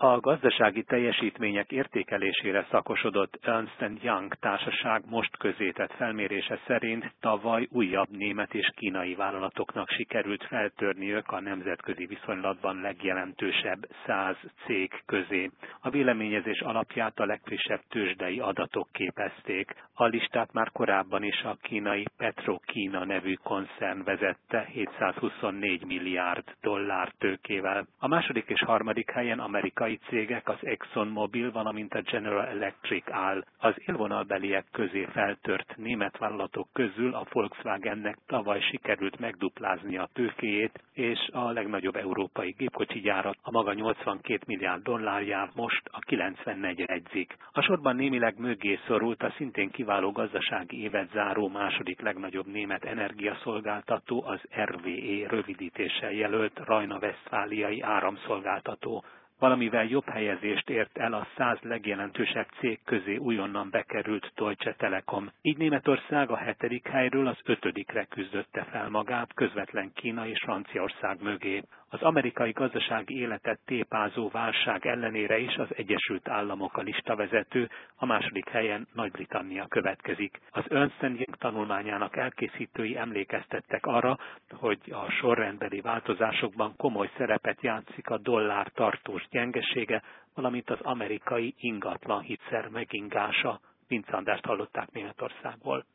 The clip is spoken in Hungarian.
A gazdasági teljesítmények értékelésére szakosodott Ernst & Young társaság most közzétett felmérése szerint tavaly újabb német és kínai vállalatoknak sikerült feltörniük a nemzetközi viszonylatban legjelentősebb 100 cég közé. A véleményezés alapját a legfrissebb tőzsdei adatok képezték. A listát már korábban is a kínai Petro-Kína nevű koncern vezette 724 milliárd dollár tőkével. A második és harmadik helyen amerikai cégek, az ExxonMobil, valamint a General Electric áll. Az élvonalbeliek közé feltört német vállalatok közül a Volkswagennek tavaly sikerült megduplázni a tőkéjét, és a legnagyobb európai gépkocsigyárat a maga 82 milliárd dollárjával most a 94 jegyzik. A sorban némileg mögé szorult a szintén kiváló gazdasági évet záró második legnagyobb német energiaszolgáltató, az RWE rövidítéssel jelölt rajna-vesztfáliai áramszolgáltató. Valamivel jobb helyezést ért el a 100 legjelentősebb cég közé újonnan bekerült Deutsche Telekom. Így Németország a 7. helyről az 5. küzdötte fel magát közvetlen Kína és Franciaország mögé. Az amerikai gazdasági életet tépázó válság ellenére is az Egyesült Államok a listavezető, a második helyen Nagy-Britannia következik. Az Ernst & Young tanulmányának elkészítői emlékeztettek arra, hogy a sorrendbeli változásokban komoly szerepet játszik a dollár tartós gyengesége, valamint az amerikai ingatlan hitszer megingása. Vince Andrást hallották Németországból.